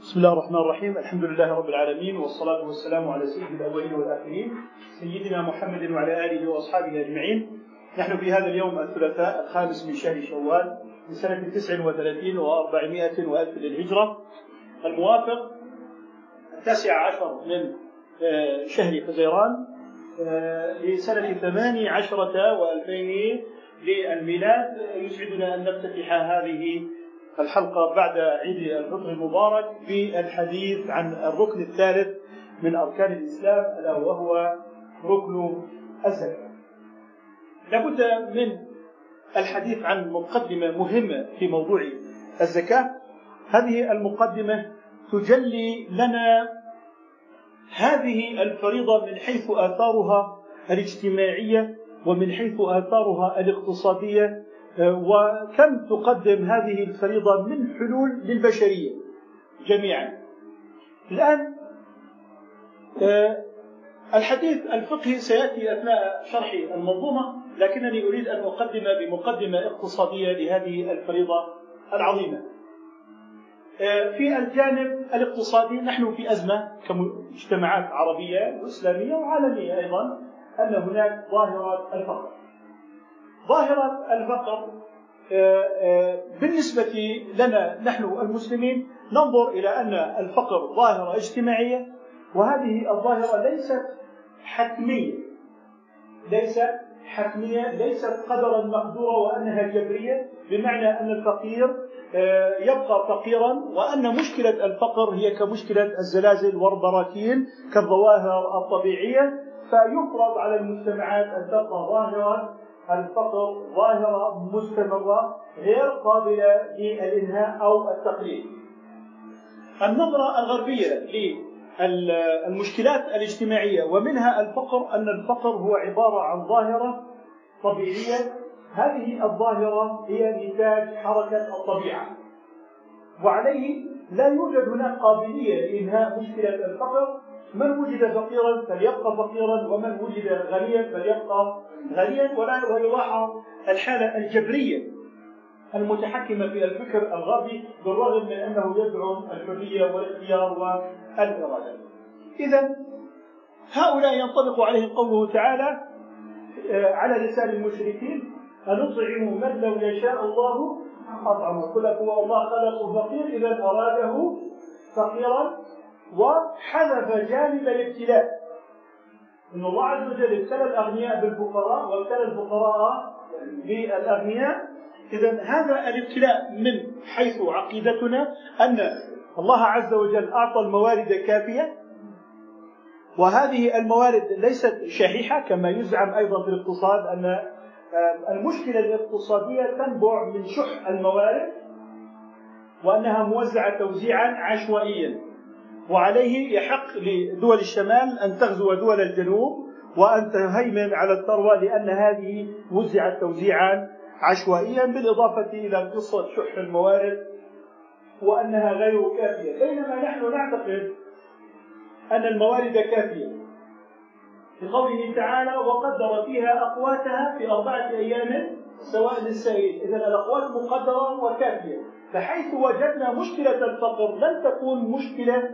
بسم الله الرحمن الرحيم. الحمد لله رب العالمين، والصلاة والسلام على سيد الأولين والآخرين سيدنا محمد وعلى آله وأصحابه أجمعين. نحن في هذا اليوم الثلاثاء 5 من شهر شوال من سنة 39 و400 وألف للهجرة، الموافق 19 من شهر حزيران لسنة 18 و2000 للميلاد. يسعدنا أن نفتتح هذه الحلقة بعد عيد الفطر المبارك بالحديث عن الركن الثالث من أركان الإسلام، ألا وهو ركن الزكاة. لابد من الحديث عن مقدمة مهمة في موضوع الزكاة. هذه المقدمة تجلي لنا هذه الفريضة من حيث آثارها الاجتماعية ومن حيث آثارها الاقتصادية، وكم تقدم هذه الفريضة من حلول للبشرية جميعا. الآن الحديث الفقهي سيأتي أثناء شرح المنظومة، لكنني أريد أن أقدم بمقدمة اقتصادية لهذه الفريضة العظيمة. في الجانب الاقتصادي نحن في أزمة كمجتمعات عربية وإسلامية وعالمية أيضا، أن هناك ظاهرة الفقر. ظاهرة الفقر بالنسبة لنا نحن المسلمين ننظر إلى أن الفقر ظاهرة اجتماعية، وهذه الظاهرة ليست حتمية، ليست قدرا مقدورا، وأنها جبرية، بمعنى أن الفقير يبقى فقيرا، وأن مشكلة الفقر هي كمشكلة الزلازل والبراكين كالظواهر الطبيعية، فيفرض على المجتمعات أن تبقى ظاهرة الفقر ظاهرة مستمرة غير قابلة للإنهاء أو التقليل. النظرة الغربية للمشكلات الاجتماعية ومنها الفقر أن الفقر هو عبارة عن ظاهرة طبيعية. هذه الظاهرة هي نتاج حركة الطبيعة، وعليه لا يوجد هناك قابلية لإنهاء مشكلة الفقر. من وجد فقيرا فليبقى فقيرا، ومن وجد غنيا فليبقى غنيا، ولا يلاحظ الحالة الجبرية المتحكمة في الفكر الغربي، بالرغم من أنه يدعم الحرية والاختيار والإرادة. إذن هؤلاء ينطبق عليهم قوله تعالى على لسان المشركين: أنطعم من لو يشاء الله أطعمه. قل هو الله خلقه فقير، إذا أراده فقيرا، وحذف جانب الابتلاء. إن الله عز وجل ابتلى الأغنياء بالفقراء وابتلى الفقراء بالأغنياء. إذن هذا الابتلاء من حيث عقيدتنا أن الله عز وجل أعطى الموارد كافية، وهذه الموارد ليست شحيحة كما يزعم أيضا في الاقتصاد، أن المشكلة الاقتصادية تنبع من شح الموارد، وأنها موزعة توزيعا عشوائيا، وعليه يحق لدول الشمال أن تغزو دول الجنوب وأن تهيمن على الثروة، لأن هذه وزعت توزيعا عشوائيا، بالإضافة إلى قصة شح الموارد وأنها غير كافية. بينما نحن نعتقد أن الموارد كافية، لقوله تعالى: وقدر فيها أقواتها في 4 أيام سواء للسائل. إذن الأقوات مقدرة وكافية، فحيث وجدنا مشكلة الفقر لن تكون مشكلة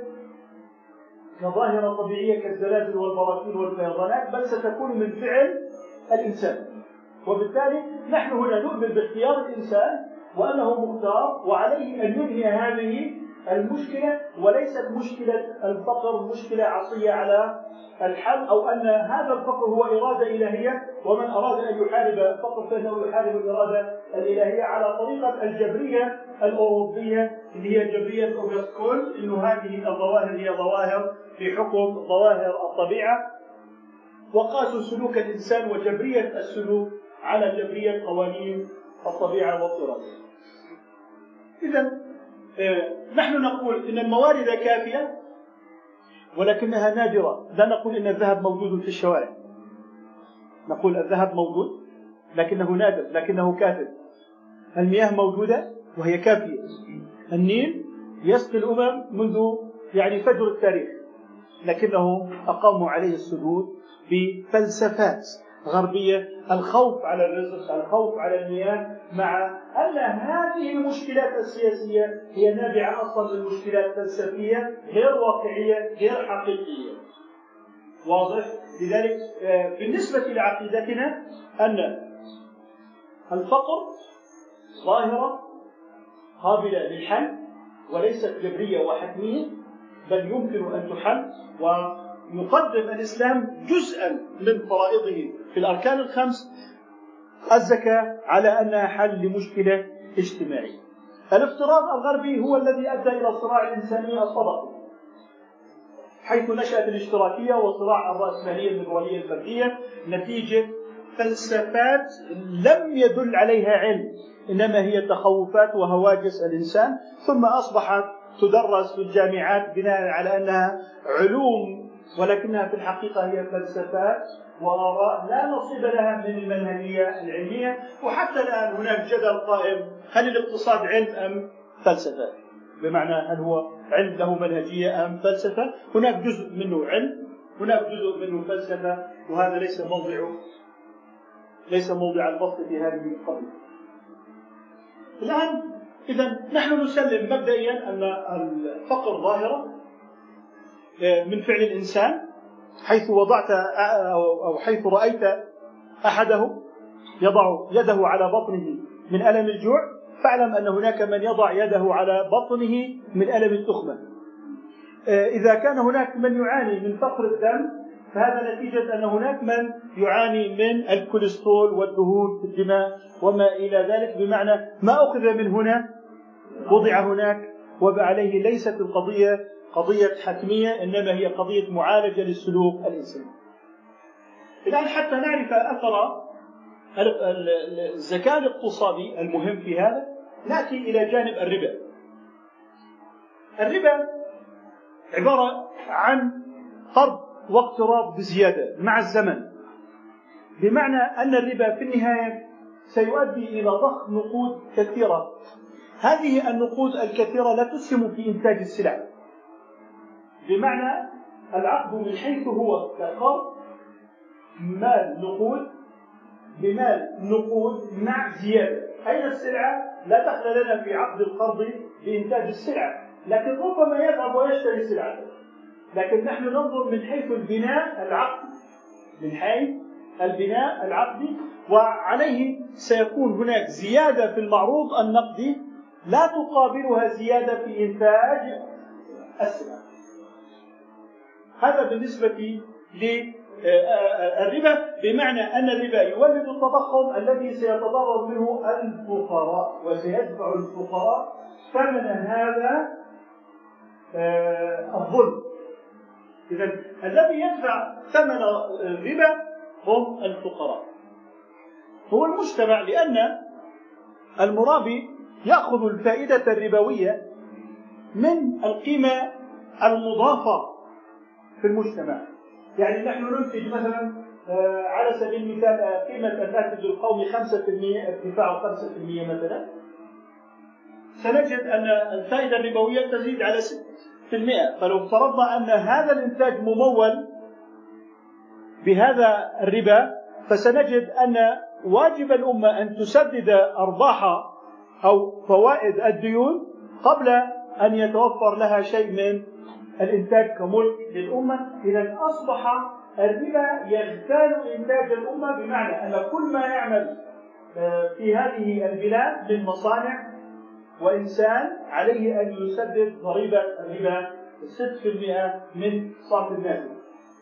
كظاهرة طبيعية كالزلازل والبراكين والفيضانات، بل ستكون من فعل الإنسان. وبالتالي نحن هنا نؤمن باختيار الإنسان وأنه مختار، وعليه أن ينهي هذه المشكلة، وليست مشكلة الفقر مشكلة عصية على الحل، أو أن هذا الفقر هو إرادة إلهية، ومن أراد أن يحارب الفقر فإنه يحارب الإرادة الإلهية على طريقة الجبرية الأوروبية اللي هي جبرية أوغست كولت، إنه هذه الظواهر هي ظواهر في حكم ظواهر الطبيعة، وقاسوا سلوك الإنسان وجبرية السلوك على جبرية قوانين الطبيعة والإرادة. إذن نحن نقول إن الموارد كافية ولكنها نادرة. لا نقول إن الذهب موجود في الشوارع، نقول الذهب موجود لكنه نادر، لكنه كافٍ. المياه موجودة وهي كافية. النيل يسقي الأمم منذ فجر التاريخ، لكنهم أقاموا عليه السدود بفلسفات غربية، الخوف على الرزق، الخوف على المياه، مع أن هذه المشكلات السياسية هي نابعة أصلا من مشكلات فلسفية غير واقعية غير حقيقية. واضح؟ لذلك بالنسبة لعقيدتنا أن الفقر ظاهرة قابلة للحل وليست جبرية وحتمية، بل يمكن أن تحل، ويقدم الإسلام جزءا من فرائضه في الأركان الخمس الزكاة على أنها حل لمشكلة اجتماعية. الافتراض الغربي هو الذي أدى إلى صراع الإنسانية الطبقي، حيث نشأت الاشتراكية وصراع الرأسمالية الليبرالية الفردية نتيجة فلسفات لم يدل عليها علم، إنما هي تخوفات وهواجس الإنسان، ثم أصبحت تدرس في الجامعات بناء على أنها علوم، ولكنها في الحقيقة هي فلسفات وآراء لا نصيب لها من المنهجية العلمية. وحتى الآن هناك جدل قائم: هل الاقتصاد علم أم فلسفة؟ بمعنى هل هو علم له منهجية أم فلسفة؟ هناك جزء منه علم، هناك جزء منه فلسفة، وهذا ليس موضع البسط في هذه القضية. الآن إذا نحن نسلم مبدئيا أن الفقر ظاهرة من فعل الإنسان، حيث وضعت أو حيث رأيت أحده يضع يده على بطنه من ألم الجوع، فاعلم أن هناك من يضع يده على بطنه من ألم التخمة. إذا كان هناك من يعاني من فقر الدم، فهذا نتيجة أن هناك من يعاني من الكوليسترول والدهون في الدماء وما إلى ذلك، بمعنى ما أخذ من هنا وضع هناك، وعليه ليست القضية قضية حتمية، إنما هي قضية معالجة للسلوك الإنساني. الآن حتى نعرف أثر الذكاء الاقتصادي المهم في هذا، نأتي إلى جانب الربا. الربا عبارة عن قرض واقتراض بزيادة مع الزمن، بمعنى أن الربا في النهاية سيؤدي إلى ضخ نقود كثيرة. هذه النقود الكثيرة لا تسهم في إنتاج السلع، بمعنى العقد من حيث هو كقرض مال نقود بمال نقود مع زيادة. أين السلعة؟ لا دخل لنا في عقد القرض بإنتاج السلعة، لكن ربما يذهب ويشتري سلعة. لكن نحن ننظر من حيث البناء العقدي، من حيث البناء العقدي، وعليه سيكون هناك زيادة في المعروض النقدي لا تقابلها زيادة في إنتاج السلع. هذا بالنسبة للربا، بمعنى أن الربا يولد التضخم الذي سيتضرر منه الفقراء، وسيدفع الفقراء ثمن هذا الظلم. إذن الذي يدفع ثمن الربا هم الفقراء، هو المجتمع، لأن المرابي يأخذ الفائدة الربوية من القيمة المضافة في المجتمع. يعني نحن ننتج مثلا على سبيل المثال قيمة الناتج القومي 5%، ارتفاع 5% مثلا، سنجد أن الفائدة الربوية تزيد على 6%. فلو افترضنا أن هذا الإنتاج ممول بهذا الربا، فسنجد أن واجب الأمة أن تسدد أرباح أو فوائد الديون قبل أن يتوفر لها شيء من الإنتاج كملك للأمة. إذا أصبح الربا يغتال إنتاج الأمة، بمعنى أن كل ما يعمل في هذه البلاد من مصانع وإنسان عليه أن يسدد ضريبة الربا 6% من صافي الناتج.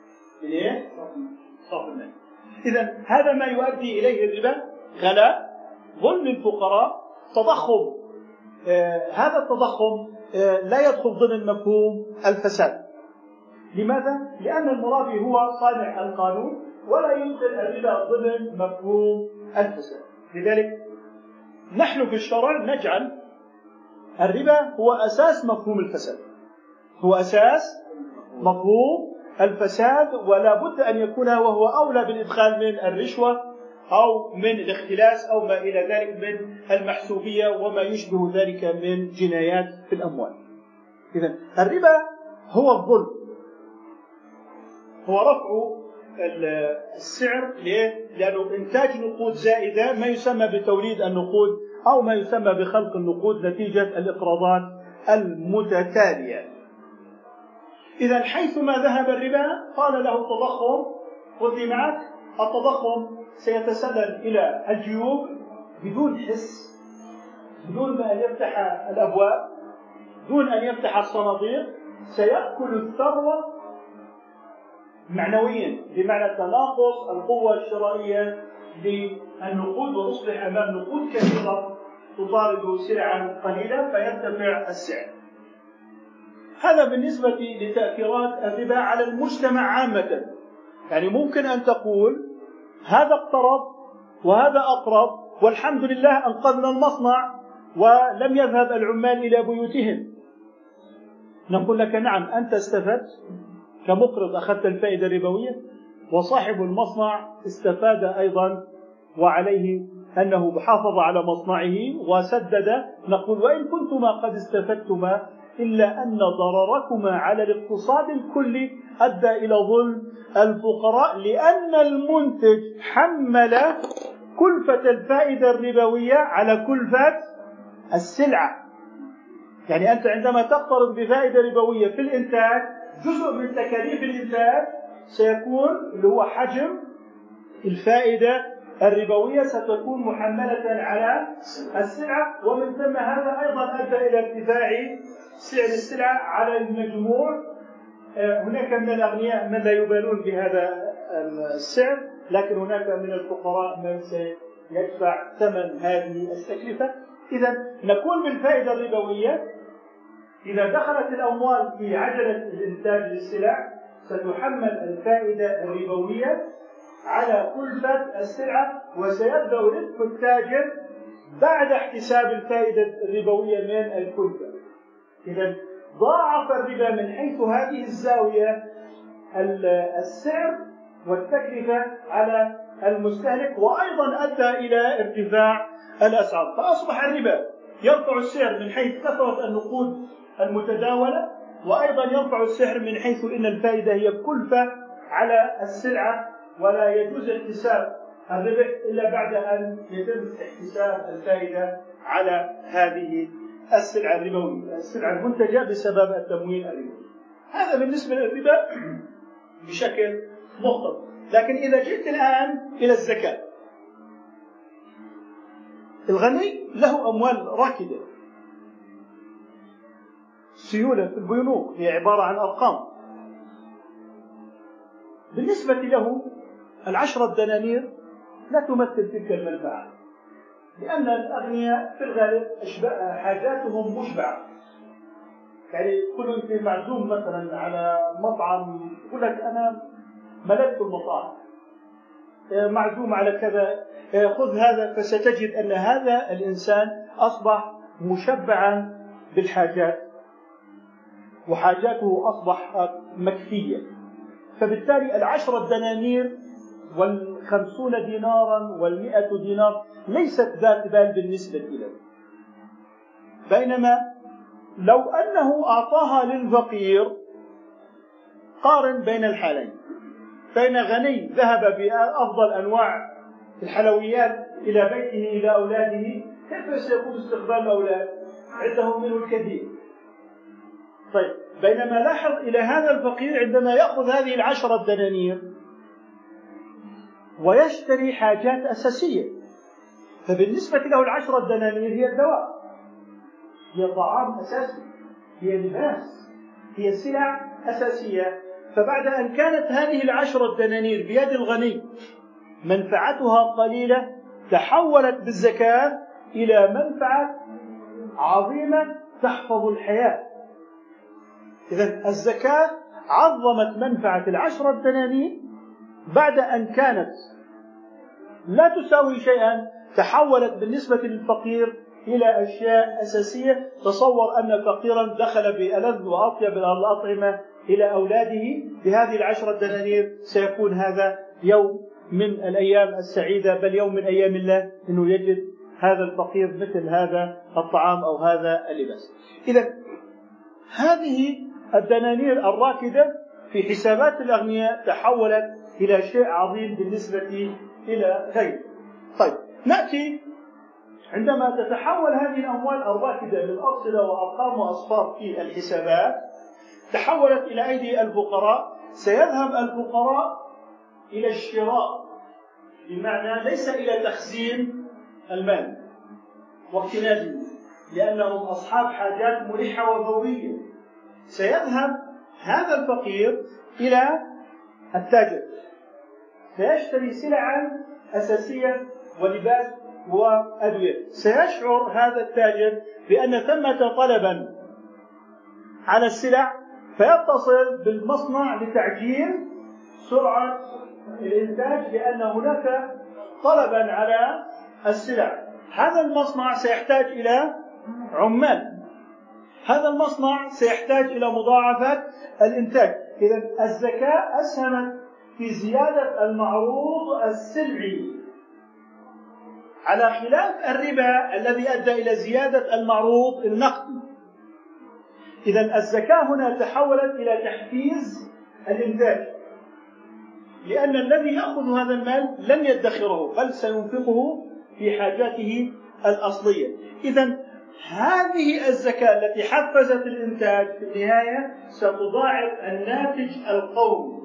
إذا هذا ما يؤدي إليه الربا: غلاء، ظلم الفقراء، تضخم. هذا التضخم لا يدخل ضمن مفهوم الفساد. لماذا؟ لأن المرابي هو صانع القانون، ولا يدخل الربا ضمن مفهوم الفساد. لذلك نحن في الشرع نجعل الربا هو أساس مفهوم الفساد، هو أساس مفهوم الفساد، ولا بد أن يكون وهو أولى بالإدخال من الرشوة أو من الاختلاس أو ما إلى ذلك من المحسوبية وما يشبه ذلك من جنايات في الأموال. إذن الربا هو الظلم، هو رفع السعر. ليه؟ لأنه إنتاج نقود زائدة ما يسمى بتوليد النقود أو ما يسمى بخلق النقود نتيجة الإقراضات المتتالية. إذا حيثما ذهب الربا قال له التضخم، خذ لي معك، التضخم سيتسلل إلى الجيوب بدون حس، بدون أن يفتح الأبواب، دون أن يفتح الصناديق، سيأكل الثروة معنويا بمعنى تناقص القوة الشرائية للنقود، وتصبح أمام نقود كثيرة تطارد سلعا قليلة فيرتفع السعر. هذا بالنسبة لتأثيرات الربا على المجتمع عامة. يعني ممكن أن تقول هذا اقترض وهذا أقرض والحمد لله أنقذنا المصنع ولم يذهب العمال إلى بيوتهم. نقول لك نعم، أنت استفدت كمقرض، أخذت الفائدة الربوية، وصاحب المصنع استفاد أيضا وعليه أنه حافظ على مصنعه وسدد. نقول وإن كنتما قد استفدتما إلا أن ضرركما على الاقتصاد الكلي أدى إلى ظلم الفقراء، لأن المنتج حمل كلفة الفائدة الربوية على كلفة السلعة. يعني أنت عندما تقترض بفائدة ربوية في الإنتاج، جزء من تكاليف الإنتاج سيكون اللي هو حجم الفائدة الربوية ستكون محملة على السلعة، ومن ثم هذا أيضا أدى إلى ارتفاع سعر السلعة على المجموع. هناك من الأغنياء من لا يبالون بهذا السعر، لكن هناك من الفقراء من سيدفع ثمن هذه التكلفة. إذا نكون بالفائدة الربوية إذا دخلت الأموال في عجلة الإنتاج للسلع ستحمل الفائدة الربوية على كلفة السلعة، وسيبدأ ربح التاجر بعد احتساب الفائدة الربوية من الكلفة. إذا ضاعف الربا من حيث هذه الزاوية السعر والتكلفة على المستهلك، وأيضا أدى إلى ارتفاع الأسعار. فأصبح الربا يرفع السعر من حيث كثرة النقود المتداولة، وأيضا يرفع السعر من حيث إن الفائدة هي كلفة على السلعة، ولا يجوز احتساب الربح إلا بعد أن يتم احتساب الفائدة على هذه السلعة الربوية، السلعة المنتجة بسبب التمويل الربوي. هذا بالنسبة للربا بشكل مختصر. لكن إذا جئت الآن إلى الزكاة، الغني له أموال راكدة سيولة في البنوك، هي عبارة عن أرقام. بالنسبة له 10 دنانير لا تمثل تلك المنفعة، لأن الأغنياء في الغالب حاجاتهم مشبعة. يعني كل أنت معزوم مثلا على مطعم، يقول لك أنا ملكت المطاعم، معزوم على كذا، خذ هذا، فستجد أن هذا الإنسان أصبح مشبعا بالحاجات وحاجاته أصبحت مكفية. فبالتالي 10 دنانير 50 دينارا 100 دينار ليست ذات بال بالنسبة إليه. بينما لو أنه أعطاها للفقير، قارن بين الحالين، بين غني ذهب بأفضل أنواع الحلويات إلى بيته إلى أولاده، كيف سيكون استقبال الأولاد؟ عندهم منه الكثير. طيب، بينما لاحظ إلى هذا الفقير عندما يأخذ هذه 10 دنانير ويشتري حاجات أساسية، فبالنسبة له 10 دنانير هي الدواء، هي طعام أساسي، هي لباس، هي سلع أساسية. فبعد أن كانت هذه 10 دنانير بيد الغني منفعتها قليلة، تحولت بالزكاة إلى منفعة عظيمة تحفظ الحياة. إذن الزكاة عظمت منفعة 10 دنانير بعد أن كانت لا تساوي شيئا، تحولت بالنسبة للفقير إلى أشياء أساسية. تصور أن فقيرا دخل بألذ وأطيب الأطعمة إلى أولاده بهذه 10 دنانير، سيكون هذا يوم من الأيام السعيدة، بل يوم من أيام الله، أنه يجد هذا الفقير مثل هذا الطعام أو هذا اللباس. إذن هذه الدنانير الراكدة في حسابات الأغنياء تحولت إلى شيء عظيم بالنسبة إلى غيره. طيب، نأتي عندما تتحول هذه الأموال الراكدة من أرصدة وأرقام وأصفار في الحسابات تحولت إلى أيدي الفقراء، سيذهب الفقراء إلى الشراء، بمعنى ليس إلى تخزين المال واكتنازه، لأنهم أصحاب حاجات ملحة وفورية. سيذهب هذا الفقير إلى التاجر، سيشتري سلعا أساسية ولباس وأدوية. سيشعر هذا التاجر بأن ثمة طلبا على السلع، فيتصل بالمصنع لتعجيل سرعة الإنتاج، لأن هناك طلبا على السلع. هذا المصنع سيحتاج إلى عمال، هذا المصنع سيحتاج إلى مضاعفة الإنتاج. إذن الزكاة أسهمت في زيادة المعروض السلعي، على خلاف الربا الذي أدى إلى زيادة المعروض النقدي. إذن الزكاة هنا تحولت إلى تحفيز الإنتاج، لأن الذي يأخذ هذا المال لن يدخره، بل سينفقه في حاجاته الأصلية. إذن هذه الزكاة التي حفزت الإنتاج في النهاية ستضاعف الناتج القومي،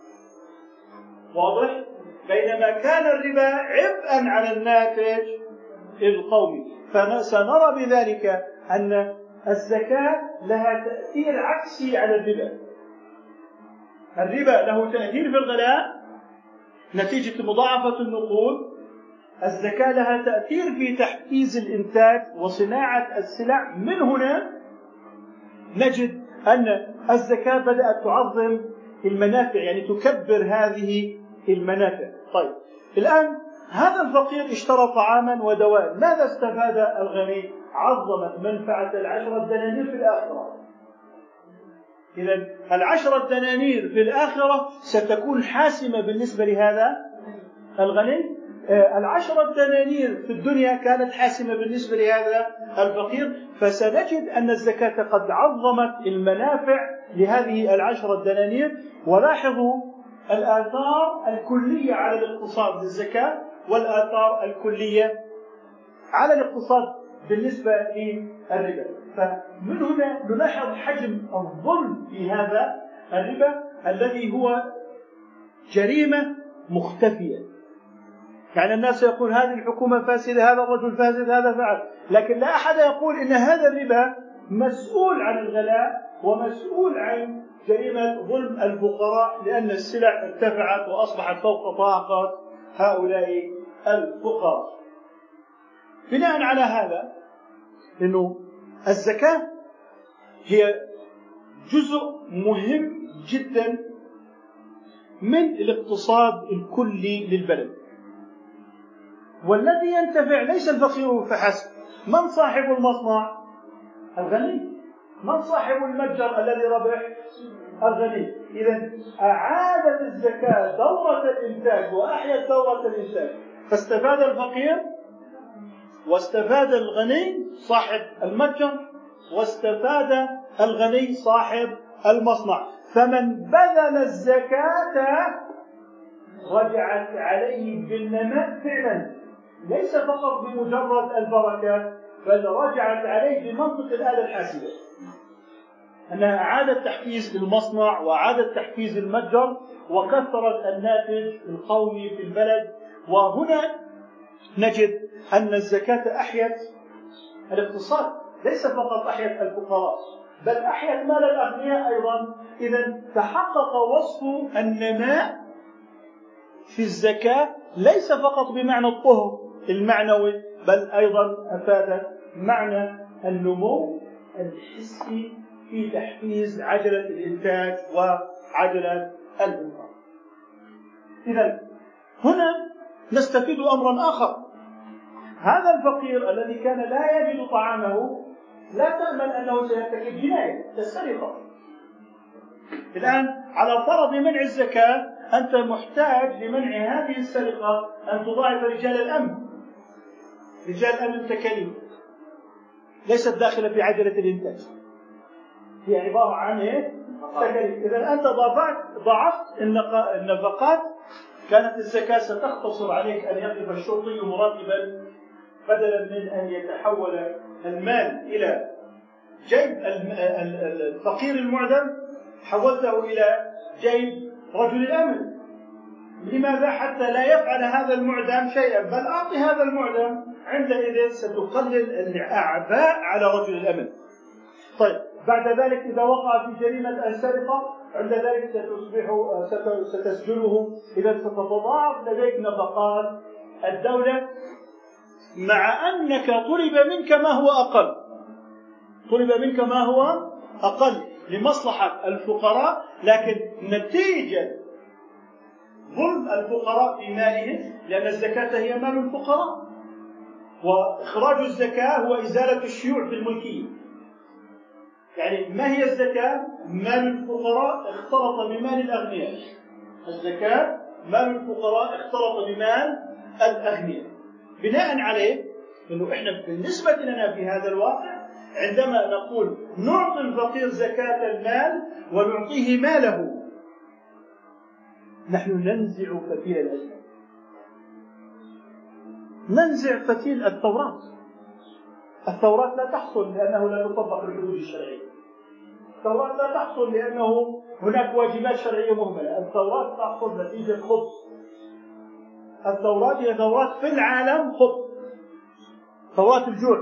واضح؟ بينما كان الربا عبئا على الناتج القومي. فسنرى بذلك أن الزكاة لها تأثير عكسي على الربا. الربا له تأثير في الغلاء نتيجة مضاعفة النقود، الزكاة لها تأثير في تحفيز الإنتاج وصناعة السلع. من هنا نجد أن الزكاة بدأت تعظم المنافع، يعني تكبر هذه المنافع. طيب، الآن هذا الفقير اشترى طعاما ودواء، ماذا استفاد الغني؟ عظمت منفعة 10 دنانير في الآخرة. إذن 10 دنانير في الآخرة ستكون حاسمة بالنسبة لهذا الغني. 10 دنانير في الدنيا كانت حاسمة بالنسبة لهذا الفقير. فسنجد أن الزكاة قد عظمت المنافع لهذه 10 دنانير. ولاحظوا الآثار الكلية على الاقتصاد للزكاة والآثار الكلية على الاقتصاد بالنسبة للربا. فمن هنا نلاحظ حجم الظلم في هذا الربا الذي هو جريمة مختفية. يعني الناس يقول هذه الحكومة فاسدة، هذا الرجل فاسد، هذا فعل، لكن لا أحد يقول إن هذا الربا مسؤول عن الغلاء ومسؤول عن جريمة ظلم الفقراء، لأن السلع ارتفعت وأصبحت فوق طاقة هؤلاء الفقراء. بناء على هذا إنه الزكاة هي جزء مهم جدا من الاقتصاد الكلي للبلد، والذي ينتفع ليس الفقير فحسب. من صاحب المصنع؟ الغني. من صاحب المتجر الذي ربح؟ الغني. إذن أعادت الزكاة دورة الإنتاج وأحيت دورة الإنتاج، فاستفاد الفقير واستفاد الغني صاحب المتجر واستفاد الغني صاحب المصنع. فمن بذل الزكاة رجعت عليه بالنماء فعلا، ليس فقط بمجرد البركة، بل رجعت عليه بمنطق الآلة الحاسبة، أنها أعادت تحفيز المصنع وأعادت تحفيز المتجر وكثرت الناتج القومي في البلد. وهنا نجد أن الزكاة أحيت الاقتصاد، ليس فقط أحيت الفقراء بل أحيت مال الأغنياء أيضا. إذن تحقق وصف النماء في الزكاة ليس فقط بمعنى الطهر المعنوي، بل أيضا أفاد معنى النمو الحسي في تحفيز عجلة الإنتاج وعجلة الإنفاق. إذن هنا نستفيد أمرا آخر. هذا الفقير الذي كان لا يجد طعامه لا تأمل أنه سيرتكب جناية كالسرقة. الآن على فرض منع الزكاة أنت محتاج لمنع هذه السرقة أن تضاعف رجال الأمن. رجال الأمن تكاليف ليست داخلة في عجلة الإنتاج، هي عبارة عن تكاليف. إذا أنت ضاعفت النفقات كانت الزكاة ستختصر عليك أن يقف الشرطي مراقبا، بدلا من أن يتحول المال إلى جيب الفقير المعدم حولته إلى جيب رجل الأمن. لماذا؟ حتى لا يفعل هذا المعدم شيئا، بل أعطي هذا المعدم، عندئذ ستقلل الأعباء على رجل الأمن. طيب بعد ذلك إذا وقع في جريمة السرقة عند ذلك ستسجنه. إذا ستتضاعف لديك نفقات الدولة، مع أنك طلب منك ما هو أقل، طلب منك ما هو أقل لمصلحة الفقراء، لكن نتيجة ظلم الفقراء في مالهم، لأن الزكاة هي مال الفقراء، وإخراج الزكاة هو إزالة الشيوع في الملكية. يعني ما هي الزكاة؟ مال الفقراء اختلط بمال الأغنياء. الزكاة مال الفقراء اختلط بمال الأغنياء. بناء عليه أنه إحنا بالنسبة لنا في هذا الواقع عندما نقول نعطي الفقير زكاة المال ونعطيه ماله، نحن ننزع فتيل الأزمة، ننزع فتيل التوراة. التوراة لا تحصل لأنه لا تطبق الحدود الشرعية، التوراة لا تحصل لأنه هناك واجبات شرعية مهملة، التوراة تحصل نتيجة خبث. التوراة هي توراة في العالم خبث، توراة الجوع،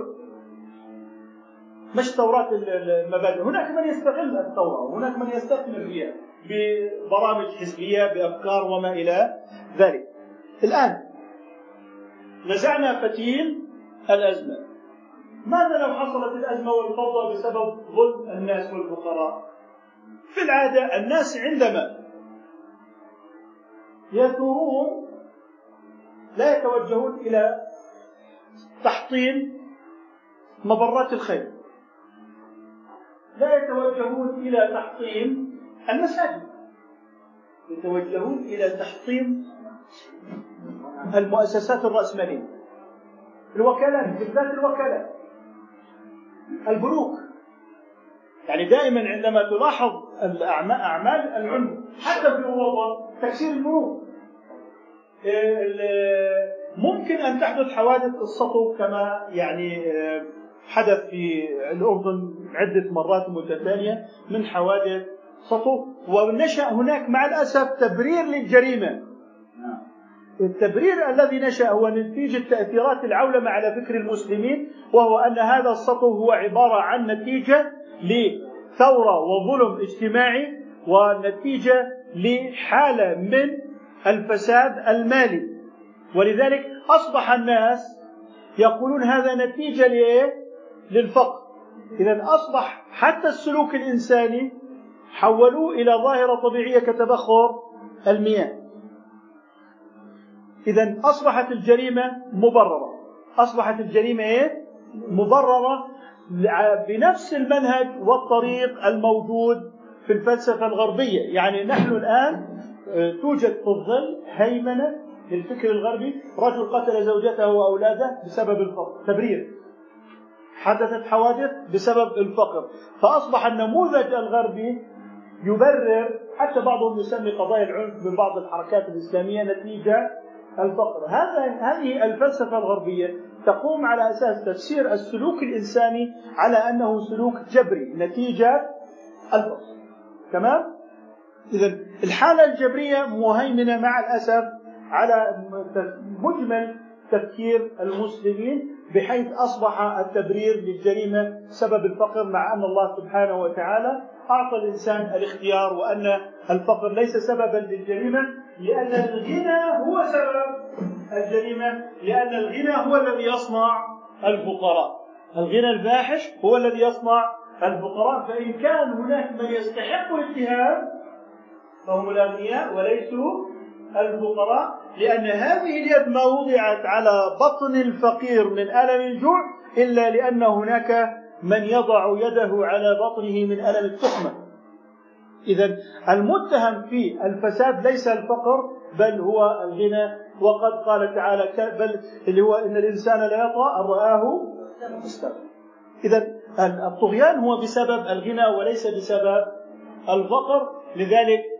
مش توراة المبادئ. هناك من يستغل التوراة وهناك من يستثمر فيها ببرامج حزبية بأفكار وما إلى ذلك. الآن نزعنا فتيل الأزمة. ماذا لو حصلت الأزمة والفوضى بسبب ظلم الناس والفقراء؟ في العادة الناس عندما يثورون لا يتوجهون إلى تحطيم مبرات الخير، لا يتوجهون إلى تحطيم المساجد، يتوجهون إلى تحطيم المؤسسات الرأسمالية، الوكالات، بالذات الوكالات، البنوك. يعني دائما عندما تلاحظ أعمال العنف حتى في أوروبا تكسير البنوك. ممكن أن تحدث حوادث السطو كما يعني حدث في الأردن عدة مرات متتالية من حوادث سطو، ونشأ هناك مع الأسف تبرير للجريمة. التبرير الذي نشأ هو نتيجة تأثيرات العولمة على فكر المسلمين، وهو أن هذا السطو هو عبارة عن نتيجة لثورة وظلم اجتماعي ونتيجة لحالة من الفساد المالي، ولذلك أصبح الناس يقولون هذا نتيجة للفقر. إذن أصبح حتى السلوك الإنساني حولوه إلى ظاهرة طبيعية كتبخر المياه. إذن أصبحت الجريمة مبررة، أصبحت الجريمة مبررة بنفس المنهج والطريق الموجود في الفلسفة الغربية. يعني نحن الآن توجد في الظل هيمنة للفكر الغربي، رجل قتل زوجته وأولاده بسبب الفقر، تبرير، حدثت حوادث بسبب الفقر، فأصبح النموذج الغربي يبرر، حتى بعضهم يسمي قضايا العنف من بعض الحركات الإسلامية نتيجة الفقر. هذه الفلسفة الغربية تقوم على أساس تفسير السلوك الإنساني على أنه سلوك جبري نتيجة الفقر. تمام؟ إذن الحالة الجبرية مهيمنة مع الأسف على مجمل تفكير المسلمين، بحيث أصبح التبرير للجريمة سبب الفقر، مع أن الله سبحانه وتعالى أعطى الإنسان الاختيار، وأن الفقر ليس سببا للجريمة، لأن الغنى هو سبب الجريمة، لأن الغنى هو الذي يصنع الفقراء، الغنى الفاحش هو الذي يصنع الفقراء. فإن كان هناك من يستحق الاتهام فهم الأغنياء وليسوا الفقراء، لأن هذه اليد ما وضعت على بطن الفقير من ألم الجوع إلا لأن هناك من يضع يده على بطنه من ألم التخمة. إذن المتهم في الفساد ليس الفقر بل هو الغنى، وقد قال تعالى بل اللي هو إن الإنسان لا يطغى أن رآه استغنى. إذن الطغيان هو بسبب الغنى وليس بسبب الفقر. لذلك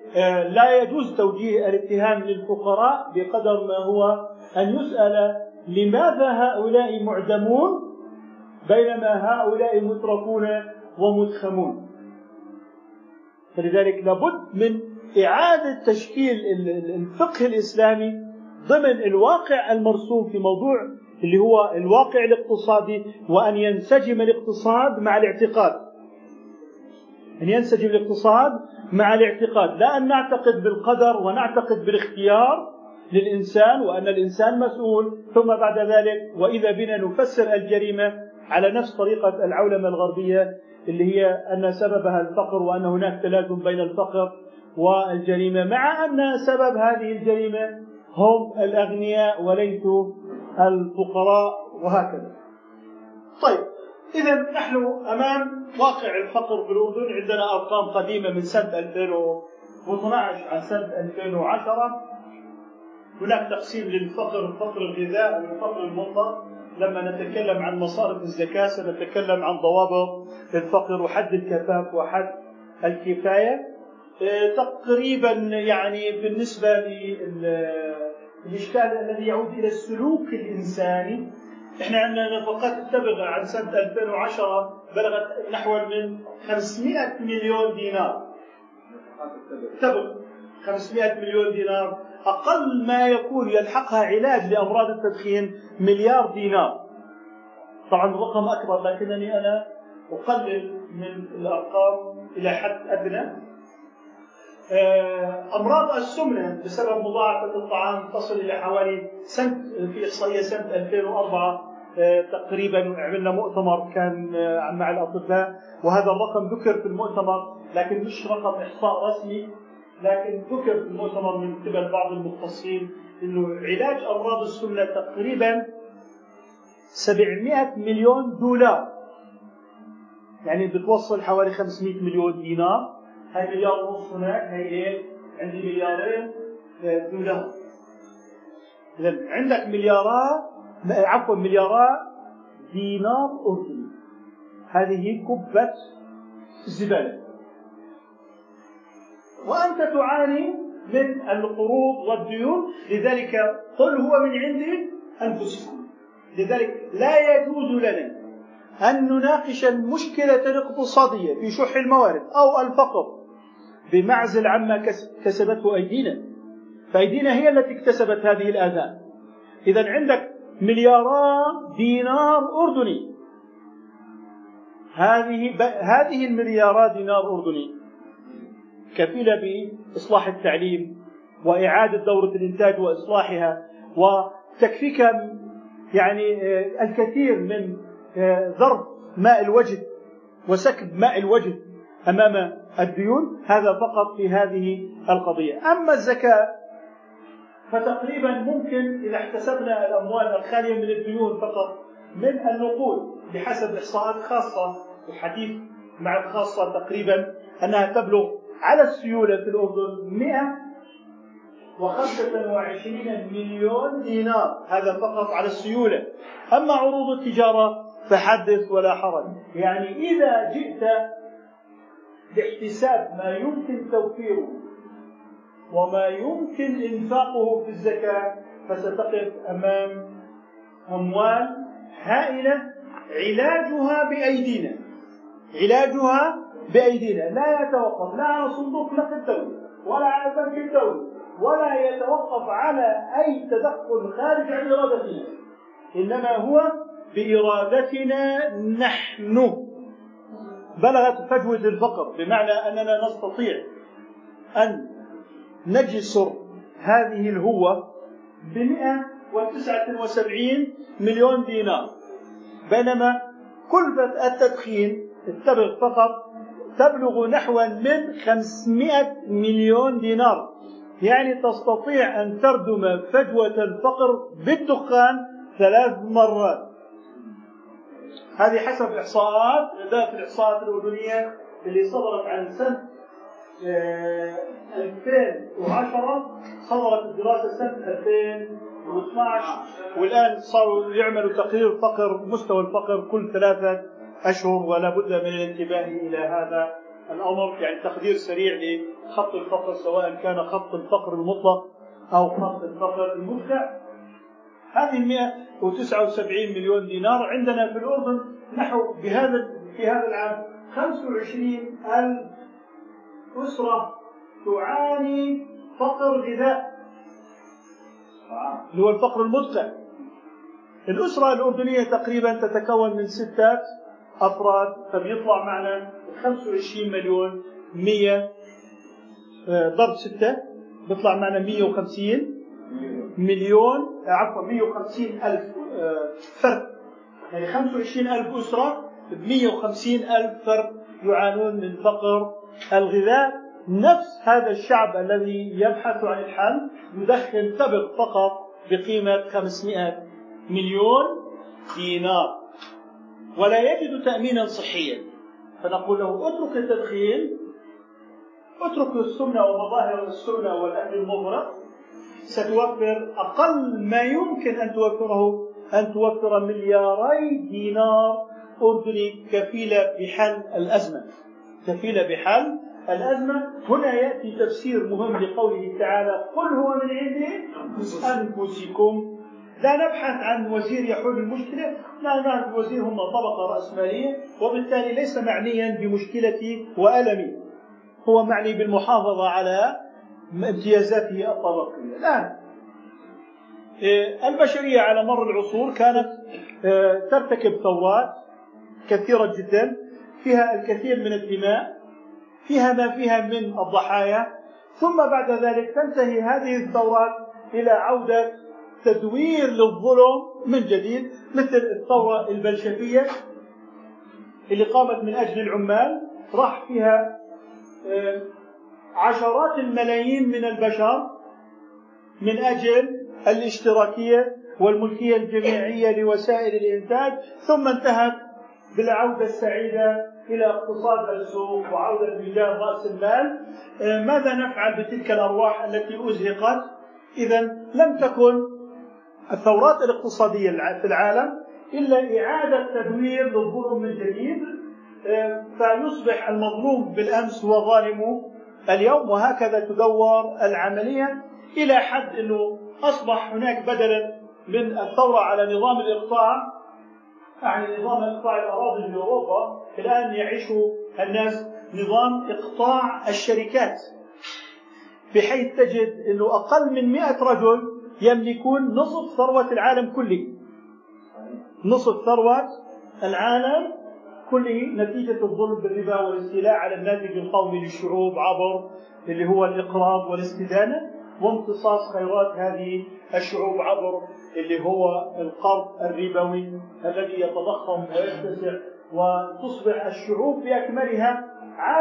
لا يجوز توجيه الاتهام للفقراء بقدر ما هو أن يسأل لماذا هؤلاء معدمون بينما هؤلاء مترفون ومدخمون. فلذلك لابد من إعادة تشكيل الفقه الإسلامي ضمن الواقع المرسوم في موضوع اللي هو الواقع الاقتصادي، وأن ينسجم الاقتصاد مع الاعتقاد، أن ينسجم الاقتصاد مع الاعتقاد، لا أن نعتقد بالقدر ونعتقد بالاختيار للإنسان وأن الإنسان مسؤول، ثم بعد ذلك وإذا بنا نفسر الجريمة على نفس طريقة العولمة الغربية اللي هي أن سببها الفقر وأن هناك تلازم بين الفقر والجريمة، مع أن سبب هذه الجريمة هم الأغنياء وليسوا الفقراء وهكذا. طيب، إذا نحن أمام واقع الفقر في الأردن. عندنا أرقام قديمة من سنة 2012 عن سنة 2010. هناك تقسيم للفقر: فقر الغذاء والفقر المطلق. لما نتكلم عن مصارف الزكاة سنتكلم عن ضوابط الفقر وحد الكفاف وحد الكفاية. تقريبا يعني بالنسبة للإشكال الذي يعود إلى السلوك الإنساني، إحنا عندنا نفقات التبغ عن سنة 2010 بلغت نحو من 500 مليون دينار. تبغ 500 مليون دينار. أقل ما يكون يلحقها علاج لأمراض التدخين مليار دينار. طبعا الرقم أكبر، لكنني أنا أقلل من الأرقام إلى حد أدنى. أمراض السمنة بسبب مضاعفة الطعام تصل إلى حوالي في إحصائية سنة 2004 تقريبا عملنا مؤتمر كان مع الأطباء، وهذا الرقم ذكر في المؤتمر لكن مش رقم إحصاء رسمي، لكن ذكر في المؤتمر من قبل بعض المختصين إنه علاج أمراض السمنة تقريبا 700 مليون دولار، يعني بتوصل حوالي 500 مليون دينار. هاي مليار ونص هناك، هي عندي مليارين دولار. إذا عندك مليارات دينار أردني. هذه كبة الزبالة، وأنت تعاني من القروض والديون. لذلك قل هو من عند أنفسكم. لذلك لا يجوز لنا أن نناقش المشكلة الاقتصادية في شح الموارد أو الفقر بمعزل عما كسبته أيدينا، فأيدينا هي التي اكتسبت هذه الآثام. إذن عندك مليارات دينار أردني. هذه المليارات دينار أردني كفيلة بإصلاح التعليم وإعادة دورة الإنتاج وإصلاحها، وتكفيك يعني الكثير من ضرب ماء الوجه وسكب ماء الوجه أمام الديون. هذا فقط في هذه القضية. أما الزكاة فتقريبا ممكن إذا احتسبنا الأموال الخالية من الديون فقط من النقود بحسب إحصاءات خاصة الحديث مع الخاصة تقريبا أنها تبلغ على السيولة في الأردن 125 مليون دينار. هذا فقط على السيولة. أما عروض التجارة فحدث ولا حرج. يعني إذا جئت باحتساب ما يمكن توفيره وما يمكن إنفاقه في الزكاة فستقف أمام أموال هائلة علاجها بأيدينا لا يتوقف لا على صندوق نقد الدولة ولا على البنك الدولي ولا يتوقف على أي تدخل خارج عن إرادتنا، إنما هو بإرادتنا نحن. بلغت فجوة الفقر بمعنى أننا نستطيع أن نجسر هذه الهوة 179 مليون دينار، بينما كلفة التدخين التبغ فقط تبلغ نحو من 500 مليون دينار. يعني تستطيع أن تردم فجوة الفقر بالدخان 3 مرات. هذه حسب إحصاءات في الإحصاءات الأردنية اللي صدرت عن سنة 2010. صدرت الدراسة سنة 2012 والآن صاروا يعملوا تقرير فقر مستوى الفقر كل 3 أشهر، ولا بد من الانتباه إلى هذا الأمر يعني تقدير سريع لخط الفقر، سواء كان خط الفقر المطلق أو خط الفقر المدفع. هذه 179 مليون دينار. عندنا في الأردن نحو في هذا العام 25,000 أسرة تعاني فقر غذاء، اللي هو الفقر المدقع. الأسرة الأردنية تقريبا تتكون من 6 أفراد، فبيطلع معنا 25 مليون 100 ضرب 6 بيطلع معنا 150 مليون، عفوا 150 ألف فرد. يعني 25,000 أسرة ب 150,000 فرد يعانون من فقر الغذاء. نفس هذا الشعب الذي يبحث عن الحل يدخن تبغ فقط بقيمة 500 مليون دينار ولا يجد تأمينا صحيا. فنقول له اترك التدخين، اترك السمنة ومظاهر السمنة والأكل المفرط، ستوفر أقل ما يمكن أن توفره، أن توفر 2 دينار أردني كفيلة بحل الأزمة، كفيلة بحل الأزمة. هنا يأتي تفسير مهم لقوله تعالى: قل هو من عند أنفسكم. لا نبحث عن وزير يحل المشكلة، لا نعرف الوزير هم طبقة رأسمالية، وبالتالي ليس معنيا بمشكلتي وألمي، هو معني بالمحافظة على امتيازاته الطبقية. لا، البشرية على مر العصور كانت ترتكب ثورات كثيرة جدا، فيها الكثير من الدماء، فيها ما فيها من الضحايا، ثم بعد ذلك تنتهي هذه الثورات إلى عودة تدوير للظلم من جديد، مثل الثورة البلشفية اللي قامت من أجل العمال، راح فيها عشرات الملايين من البشر من أجل الاشتراكية والملكية الجماعية لوسائل الإنتاج، ثم انتهت بالعودة السعيدة إلى اقتصاد السوق وعودة رجال رأس المال. ماذا نفعل بتلك الأرواح التي أزهقت؟ إذا لم تكن الثورات الاقتصادية في العالم إلا إعادة تدوير للظلم من جديد، فيصبح المظلوم بالأمس هو ظالم اليوم، وهكذا تدور العملية إلى حد أنه أصبح هناك بدلا من الثورة على نظام الإقطاع، يعني نظام إقطاع الأراضي في أوروبا، الآن يعيش الناس نظام إقطاع الشركات، بحيث تجد أنه أقل من 100 رجل يملكون نصف ثروة العالم كله، نصف ثروة العالم كله، نتيجة الظلم بالربا والاستيلاء على الناتج القومي للشعوب عبر اللي هو الإقراض والاستدانة، وامتصاص خيرات هذه الشعوب عبر اللي هو القرض الربوي الذي يتضخم ويتسع، وتصبح الشعوب بأكملها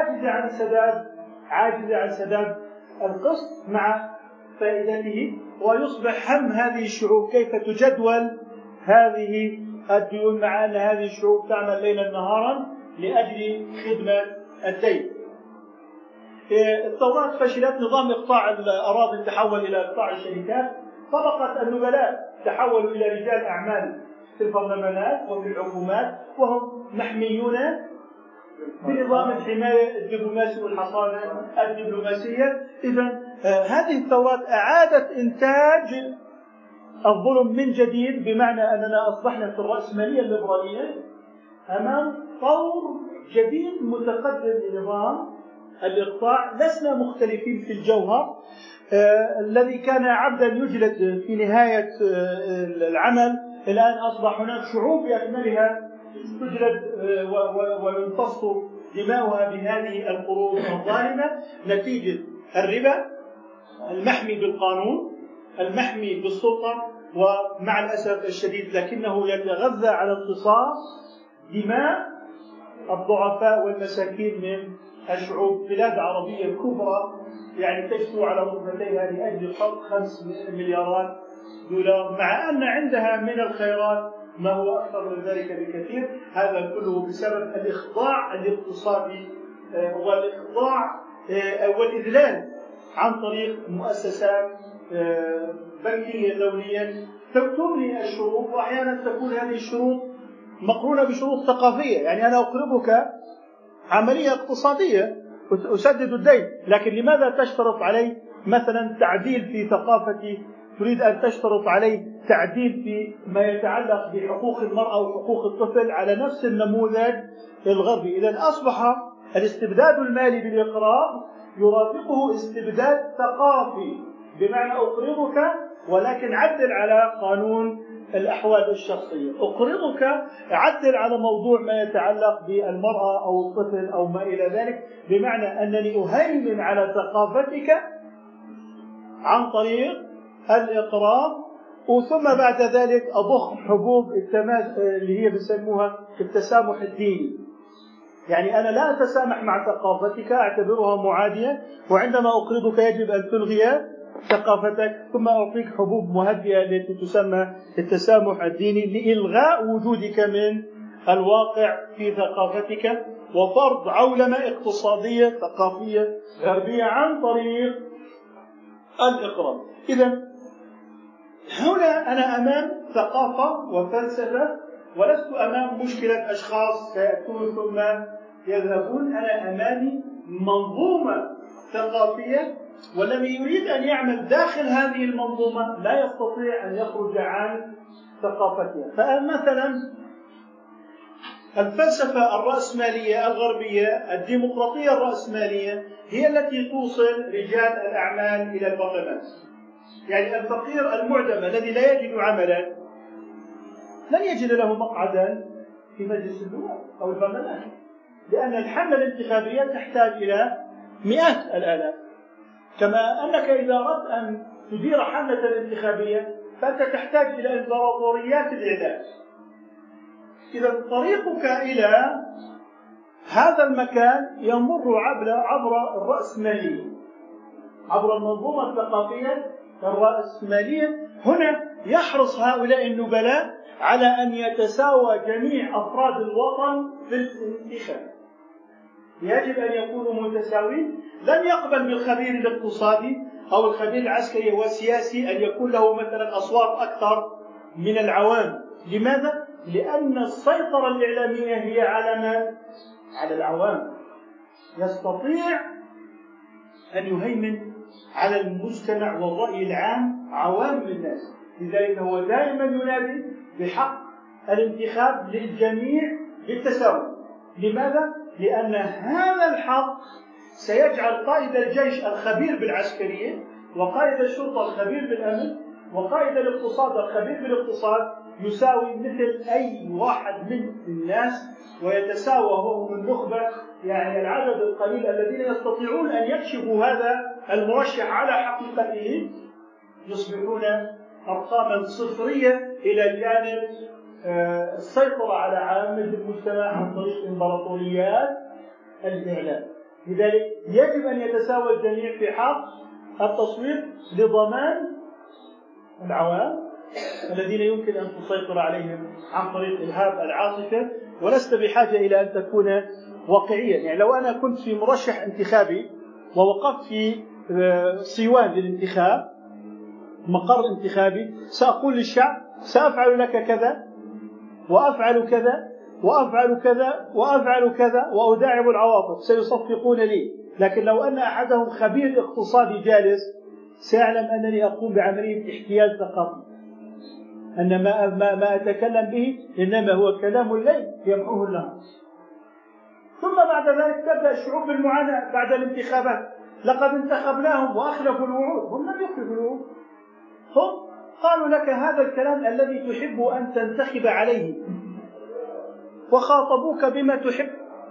عاجزة عن سداد القسط مع فائدته، ويصبح هم هذه الشعوب كيف تجدول هذه الديون، مع أن هذه الشعوب تعمل ليلا نهارا لأجل خدمة الدين. الثورات فشلت، نظام إقطاع الأراضي تحول إلى إقطاع الشركات، طبقة النبلاء تحولوا إلى رجال أعمال في البرلمانات وفي الحكومات، وهم محميون بنظام الحماية الدبلوماسي والحصانة الدبلوماسية. إذن هذه الثورات أعادت إنتاج الظلم من جديد، بمعنى أننا أصبحنا في الرأسمالية الليبرالية أمام طور جديد متقدم لنظام الإقطاع. لسنا مختلفين في الجوهر. الذي كان عبدا يجلد في نهاية العمل، الآن أصبح هناك شعوب بأكملها تجلد ويمتص دماؤها بهذه القروض الظالمة، نتيجة الربا المحمي بالقانون، المحمي بالسلطة، ومع الأسف الشديد لكنه يتغذى على امتصاص دماء الضعفاء والمساكين من الشعوب. بلاد عربية كبرى يعني تجثو على ركبتيها لأجل قرض 5 مليارات دولار، مع أن عندها من الخيرات ما هو أكثر من ذلك بكثير. هذا كله بسبب الإخضاع الاقتصادي والإخضاع والإذلال عن طريق مؤسسات بنكية دولية تبني الشروط، وأحيانا تكون هذه الشروط مقرونة بشروط ثقافية. يعني أنا أقرضك عملية اقتصادية، أسدد الدين، لكن لماذا تشترط علي مثلا تعديل في ثقافتي؟ تريد أن تشترط علي تعديل في ما يتعلق بحقوق المرأة وحقوق الطفل على نفس النموذج الغربي. إذا أصبح الاستبداد المالي بالإقراض يرافقه استبداد ثقافي، بمعنى أقرضك ولكن عدل على قانون الأحوال الشخصية، أقرضك عدل على موضوع ما يتعلق بالمرأة أو الطفل أو ما إلى ذلك، بمعنى أنني أهيمن على ثقافتك عن طريق الإقراض، ثم بعد ذلك أضخ حبوب اللي هي بيسموها التسامح الديني. يعني أنا لا أتسامح مع ثقافتك، أعتبرها معادية، وعندما أقرضك يجب أن تلغي ثقافتك، ثم أعطيك حبوب مهدئة التي تسمى التسامح الديني لإلغاء وجودك من الواقع في ثقافتك وفرض عولمة اقتصادية ثقافية غربية عن طريق الإقراض. إذن هنا أنا أمام ثقافة وفلسفة، ولست أمام مشكلة أشخاص سيأتون ثم يذهبون. أنا أمامي منظومة ثقافية، والذي يريد أن يعمل داخل هذه المنظومة لا يستطيع أن يخرج عن ثقافتها. فمثلا الفلسفة الرأسمالية الغربية، الديمقراطية الرأسمالية، هي التي توصل رجال الأعمال إلى البرلمان. يعني الفقير المعدم الذي لا يجد عملا لن يجد له مقعدا في مجلس النواب أو البرلمان، لأن الحملة الانتخابية تحتاج إلى مئات الآلاف، كما أنك إذا أردت أن تدير حملة انتخابية فأنت تحتاج إلى إمبراطوريات الإعلام. إذا طريقك إلى هذا المكان يمر عبر الرأسمالية، عبر المنظومة الثقافية الرأسمالية. هنا يحرص هؤلاء النبلاء على أن يتساوى جميع أفراد الوطن في الانتخاب، يجب أن يكونوا متساوين. لن يقبل بالخبير الاقتصادي أو الخبير العسكري والسياسي أن يكون له مثلا أصوات أكثر من العوام. لماذا؟ لأن السيطرة الإعلامية هي على من؟ على العوام. يستطيع أن يهيمن على المجتمع والرأي العام عوام الناس، لذلك هو دائما ينادي بحق الانتخاب للجميع بالتساوي. لماذا؟ لأن هذا الحق سيجعل قائد الجيش الخبير بالعسكرية، وقائد الشرطة الخبير بالأمن، وقائد الاقتصاد الخبير بالاقتصاد يساوي مثل أي واحد من الناس، ويتساوى هم النخبة، يعني العدد القليل الذين يستطيعون أن يكشفوا هذا المرشح على حقيقته يصبحون أرقاما صفرية إلى جانب السيطرة على عامة المجتمع عن طريق إمبراطوريات الإعلام. لذلك يجب أن يتساوى الجميع في حق التصويت لضمان العوام الذين يمكن أن تسيطر عليهم عن طريق إلهاب العاطفة، ولست بحاجة إلى أن تكون واقعيا. يعني لو أنا كنت في مرشح انتخابي ووقفت في صيوان للانتخاب، مقر انتخابي، سأقول للشعب سأفعل لك كذا وأفعل كذا وأفعل كذا وأفعل كذا، وأداعب العواطف، سيصفقون لي. لكن لو أن أحدهم خبير اقتصادي جالس سيعلم أنني أقوم بعملية احتيال ثقافي، أن ما أتكلم به إنما هو كلام الليل يمحوه النهار. ثم بعد ذلك تبدأ الشعوب بالمعاناة بعد الانتخابات. لقد انتخبناهم وأخلفوا الوعود. هم لم يخلفوا الوعود، هم قالوا لك هذا الكلام الذي تحب أن تنتخب عليه، وخاطبوك بما تحب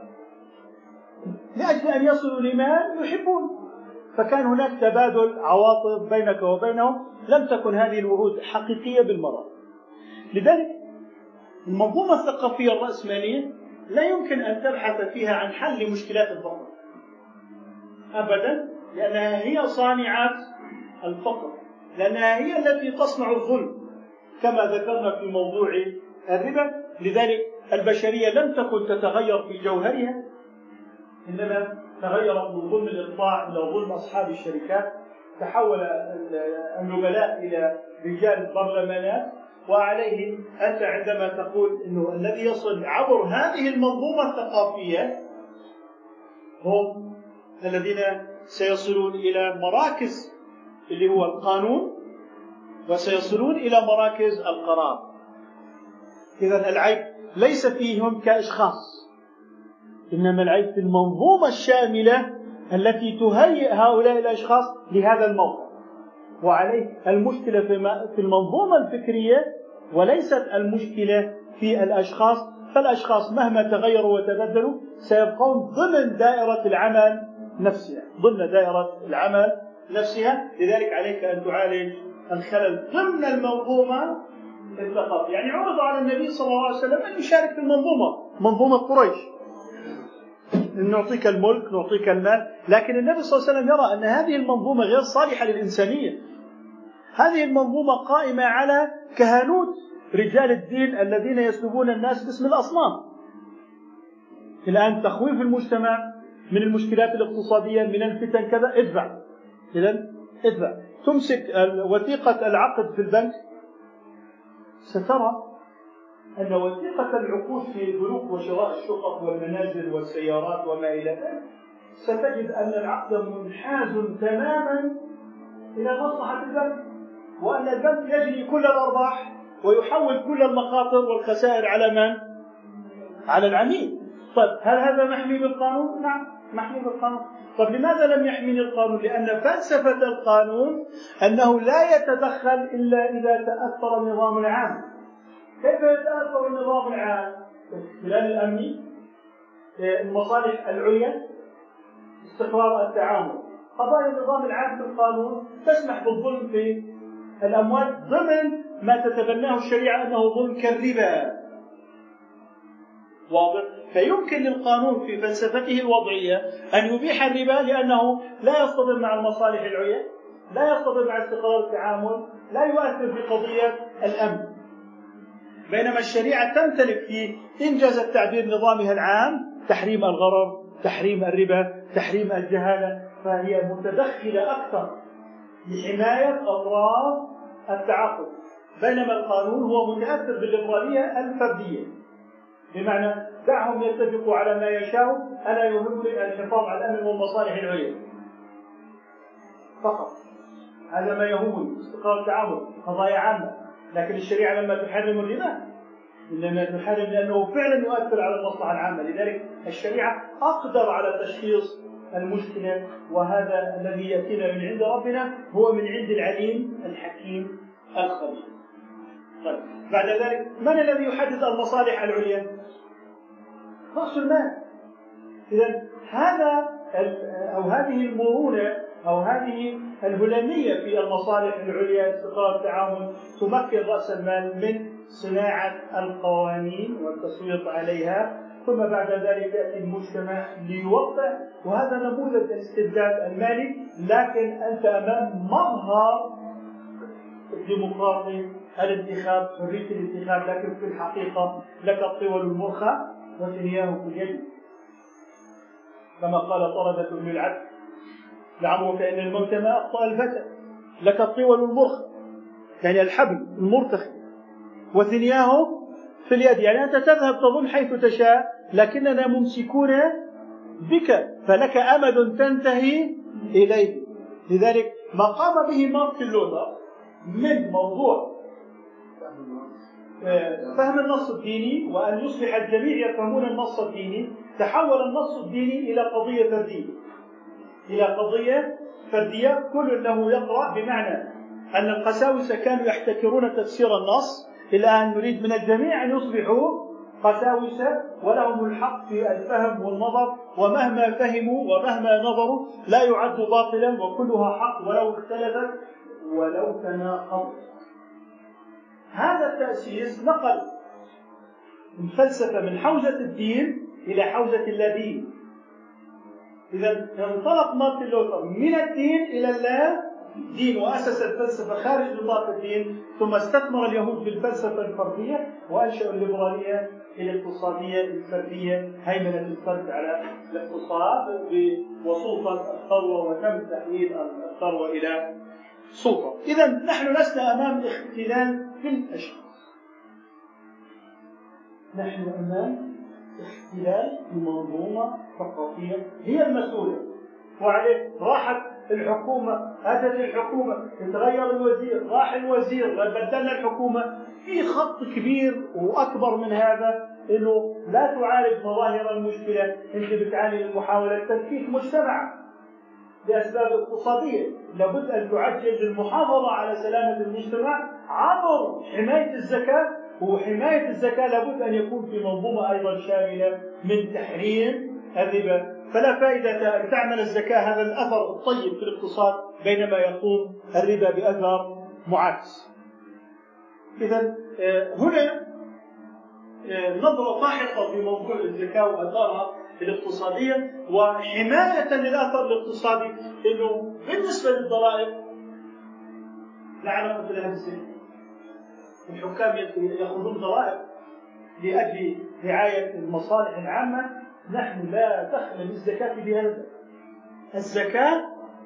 لأجل أن يصلوا لما يحبون، فكان هناك تبادل عواطف بينك وبينهم. لم تكن هذه الوعود حقيقية بالمرة. لذلك المنظومة الثقافية الرأسمالية لا يمكن أن تبحث فيها عن حل لمشكلات الفقر أبدا، لأنها هي صانعة الفقر، لأنها هي التي تصنع الظلم كما ذكرنا في موضوع الربا. لذلك البشرية لم تكن تتغير في جوهرها، إنما تغيرت من ظلم الإقطاع إلى ظلم أصحاب الشركات. تحول النبلاء إلى رجال برلمانات، وعليهم أنت عندما تقول أنه الذي يصل عبر هذه المنظومة الثقافية هم الذين سيصلون إلى مراكز اللي هو القانون، وسيصلون إلى مراكز القرار. إذن العيب ليس فيهم كأشخاص، إنما العيب في المنظومة الشاملة التي تهيئ هؤلاء الأشخاص لهذا الموقف. وعليه المشكلة في المنظومة الفكرية، وليست المشكلة في الأشخاص. فالأشخاص مهما تغيروا وتبدلوا سيبقون ضمن دائرة العمل نفسها، ضمن دائرة العمل نفسها. لذلك عليك أن تعالج الخلل ضمن المنظومة الثقافية. يعني عرض على النبي صلى الله عليه وسلم أن يشارك في المنظومة، منظومة قريش، نعطيك الملك نعطيك المال، لكن النبي صلى الله عليه وسلم يرى أن هذه المنظومة غير صالحة للإنسانية. هذه المنظومة قائمة على كهنوت رجال الدين الذين يسلبون الناس باسم الأصنام. الآن تخويف المجتمع من المشكلات الاقتصادية، من الفتن كذا، ادفع. إذن ادفع. تمسك وثيقة العقد في البنك، سترى أن وثيقة العقود في البنوك وشراء الشقق والمنازل والسيارات وما إلى ذلك، ستجد أن العقد منحاز تماما إلى مصلحة البنك، وأن البنك يجني كل الأرباح ويحول كل المخاطر والخسائر على من؟ على العميل. طيب هل هذا محمي بالقانون؟ نعم محمي بالقانون. طيب لماذا لم يحمي القانون؟ لأن فلسفة القانون أنه لا يتدخل إلا إذا تأثر النظام العام. كيف يتأثر النظام العام؟ الاختلال الأمني، المصالح العليا، استقرار التعامل. قضايا النظام العام في القانون تسمح بالظلم في الأموال ضمن ما تتبناه الشريعة أنه ظلم كالربا. واضح؟ فيمكن للقانون في فلسفته الوضعية أن يبيح الربا لأنه لا يصطدم مع المصالح العليا، لا يصطدم مع استقرار التعامل، لا يؤثر في قضية الأمن. بينما الشريعة تمتلك في إنجاز التعبير نظامها العام تحريم الغرر، تحريم الربا، تحريم الجهالة، فهي متدخلة أكثر لحماية أطراف التعاقد. بينما القانون هو متأثر بالليبرالية الفردية، بمعنى دعهم يتفقوا على ما يشاءوا، أنا يهمني الحفاظ على الأمن والمصالح العليا فقط، هذا ما يهمني، استقرار التعامل، قضايا عامة. لكن الشريعة لما تحرم الربا إنما تحرم لأنه فعلا يؤثر على المصلحة العامة. لذلك الشريعة أقدر على تشخيص المشكلة، وهذا الذي يأتينا من عند ربنا هو من عند العليم الحكيم الخبير. طيب بعد ذلك من الذي يحدد المصالح العليا؟ رأس المال. إذن هذا أو هذه المرونة أو هذه الهلامية في المصالح العليا، استقرار التعامل، تمكن رأس المال من صناعة القوانين والتسويط عليها، ثم بعد ذلك يأتي المجتمع ليوقع. وهذا نموذج الاستبداد المالي، لكن أنت أمام مظهر الديمقراطي، الانتخاب، حرية الانتخاب، لكن في الحقيقة لك الطول المرخى وثنياه في اليد، كما قال طردة بن العبد: لعمرك إن الموت ما أخطأ الفتى، لك الطول المرخى، يعني الحبل المرتخي، وثنياه في اليد، يعني أنت تذهب تظن حيث تشاء لكننا ممسكون بك، فلك أمد تنتهي إليه. لذلك ما قام به مارتن لوثر من موضوع فهم النص الديني وأن يصبح الجميع يفهمون النص الديني، تحول النص الديني إلى قضية فردية، إلى قضية فردية كل له يقرأ. بمعنى أن القساوسة كانوا يحتكرون تفسير النص، إلى أن نريد من الجميع أن يصبحوا قساوسة ولهم الحق في الفهم والنظر، ومهما فهموا ومهما نظروا لا يعد باطلا، وكلها حق ولو اختلفت ولو تناقضت. هذا التأسيس نقل الفلسفة من حوزة الدين إلى حوزة اللادين. إذا انطلق مارتن لوثر من الدين إلى اللادين، وأسس الفلسفة خارج نطاق الدين، ثم استثمر اليهود في الفلسفة الفردية وأنشأوا الليبرالية الاقتصادية الفردية، هيمنة الفرد على الاقتصاد وسلطة الثروة وتم تحويل الثروة إلى سلطة. إذا نحن لسنا أمام اختلال في الأشخاص، نحن أمام اختلال في منظومة الثقافية هي المسؤولة، وعليه راحت الحكومة، أتت الحكومة، تغير الوزير، راح الوزير، بدلنا الحكومة. في خط كبير وأكبر من هذا، إنه لا تعالج مظاهر المشكلة، أنت بتعاني من محاولة تفكيك مجتمع لأسباب اقتصادية. لابد أن تعجل بالمحافظة على سلامة المجتمع عبر حماية الزكاة، وحماية الزكاة لابد أن يكون في منظومة أيضا شاملة من تحريم الربا. فلا فائدة أن تعمل الزكاة هذا الأثر الطيب في الاقتصاد بينما يقوم الربا بأثر معاكس. إذن هنا نظرة فاحصة في موضوع الزكاة وأثارها الاقتصادية وحماية للأثر الاقتصادي، إنه بالنسبة للضرائب لا علاقة لها بالزكاة. الحكام يأخذون ضرائب لأجل رعاية المصالح العامة، نحن لا دخل للزكاة بهذا. الزكاة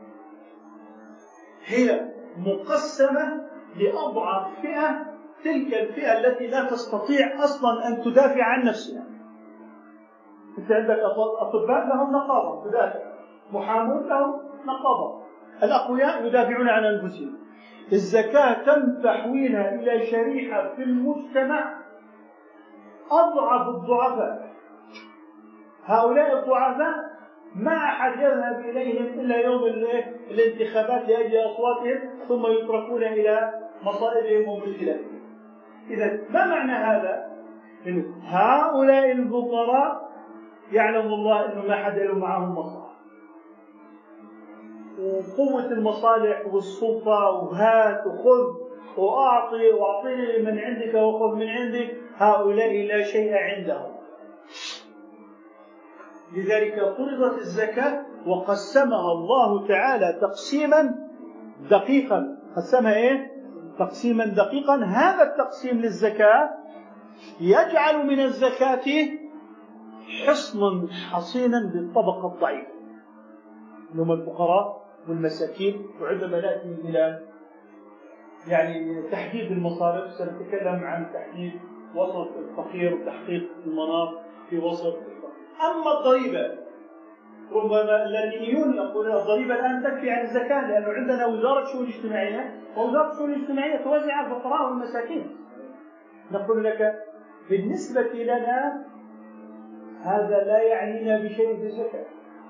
هي مقسمة لأضعف فئة، تلك الفئة التي لا تستطيع أصلا أن تدافع عن نفسها. أنت عندك أطباء لهم نقابة تدافع، محامون لهم نقابة، الأقوياء يدافعون عن أنفسهم. الزكاة تم تحويلها إلى شريحة في المجتمع أضعف الضعفاء. هؤلاء الضعفاء ما أحد يذهب إليهم إلا يوم الانتخابات لأجل أصواتهم، ثم يتركون إلى مصائبهم ومشكلاتهم. إذا ما معنى هذا؟ إنه هؤلاء الفقراء يعلم الله إنه ما حد له معهم مصلحة، وقوة المصالح والسلطة وهات وخذ وأعطي وأعطيني من عندك وخذ من عندك، هؤلاء لا شيء عندهم. لذلك فرضت الزكاة وقسمها الله تعالى تقسيما دقيقا. قسمها إيه؟ تقسيما دقيقا. هذا التقسيم للزكاة يجعل من الزكاة حصنا حصينا للطبقة الضعيفة، هم الفقراء والمساكين. وعندما نأتي إلى تحديد المصارف سنتكلم عن تحديد وسط الفقير وتحقيق المناط في وسط الفقير. أما الضريبة، ربما اللاتينيون يقولون الضريبة الآن تكفي عن الزكاة، لأنه عندنا وزارة شؤون اجتماعية، ووزارة الشؤون الاجتماعية توزع على الفقراء والمساكين. نقول لك بالنسبة لنا هذا لا يعنينا بشيء في الزكاة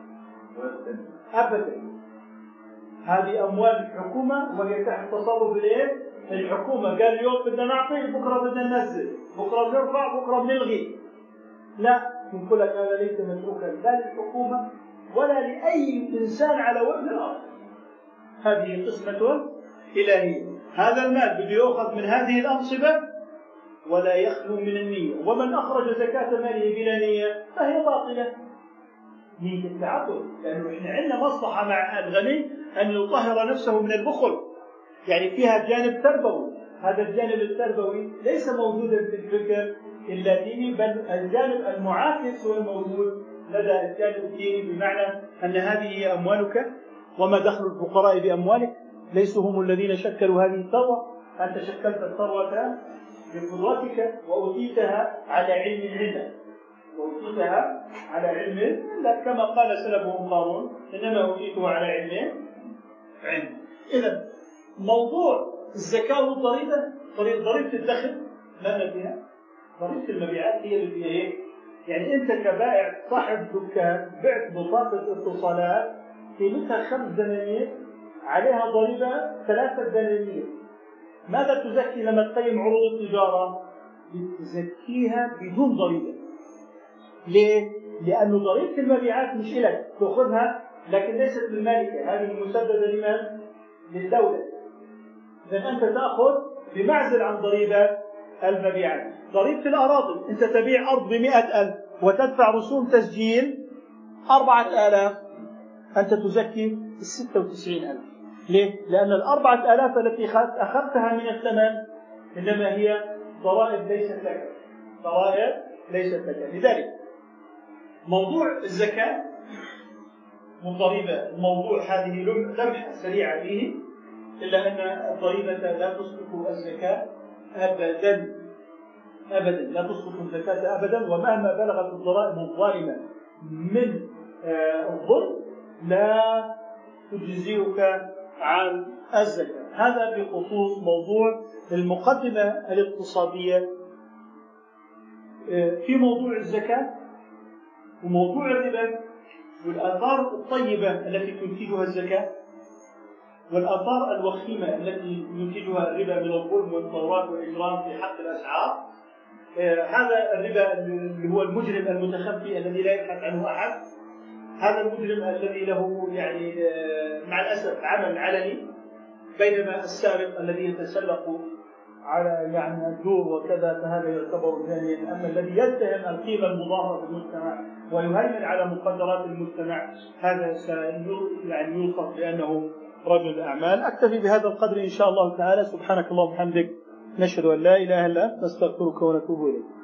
أبدا. هذه أموال الحكومة وهي تحت تصرف الحكومة. قال اليوم بدنا نعطي، بكرة بدنا ننزل، بكرة بنرفع، بكرة بنلغي. لا، نقول لك هذا ليس متروكا لا للحكومة ولا لأي إنسان على وجه الأرض. هذه قسمة إلهية. هذا المال بده يأخذ من هذه الأنصبة ولا يخلو من النية، ومن أخرج زكاة ماله بلا نية فهي باطلة. نية التعبد، لأنه إحنا عندنا مصلحة مع الغني أن يطهر نفسه من البخل، فيها جانب تربوي. هذا الجانب التربوي ليس موجودا في الفكر اللاتيني، بل الجانب المعاكس هو الموجود لدى الجانب الديني، بمعنى أن هذه هي أموالك وما دخل الفقراء بأموالك، ليسوا هم الذين شكلوا هذه الثروة، أنت شكلت الثروة بقدرتك وأوتيتها على علم عندك، وأوتيتها على علم لا كما قال سلفهم قارون إنما أوتيته على علم عندي. إذن موضوع الزكاة والضريبة، ضريبة الدخل ما فيها، ضريبة المبيعات هي اللي فيها إيه؟ أنت كبائع صاحب دكان بعت بطاقة اتصالات قيمتها 5 دنانير عليها ضريبة 3 دنانير. ماذا تزكي لما تقيم عروض التجارة؟ تزكيها بدون ضريبة. ليه؟ لأن ضريبة المبيعات مش إلك تأخذها، لكن ليست من مالك، هذه مسددة لمن؟ للدولة. إذن أنت تأخذ بمعزل عن ضريبة المبيعات. ضريبة الأراضي، أنت تبيع أرض ب100,000 وتدفع رسوم تسجيل 4,000، أنت تزكي 96,000. ليه؟ لأن 4,000 التي أخذتها من الثمن إنما هي ضرائب ليست لك، ضرائب ليست لك. لذلك موضوع الزكاة والضريبة، الموضوع هذه لمحة سريعة فيه، إلا أن الضريبة لا تسقط الزكاة أبدا أبدا، لا تسقط الزكاة أبدا. ومهما بلغت الضرائب الظالمة من الظلم لا تجزئك عن الزكاة. هذا بخصوص موضوع المقدمة الاقتصادية في موضوع الزكاة وموضوع الربا والآثار الطيبة التي تنتجها الزكاة والآثار الوخيمة التي ينتجها الربا من الظلم والثورات والإجرام في حق الأسعار. هذا الربا اللي هو المجرم المتخفي الذي لا يبحث عنه أحد، هذا المجرم الذي له يعني مع الأسف عمل علني، بينما السارق الذي يتسلق على يعني الدور وكذا فهذا يعتبر جانيا. أما الذي يتهم القيمة المضافة في المجتمع ويهيمن على مقدرات المجتمع هذا يعني يوصف بأنه رجل أعمال. أكتفي بهذا القدر إن شاء الله تعالى. سبحانك اللهم وبحمدك، نشهد أن لا إله إلا أنت، نستغفرك ونتوب إليك.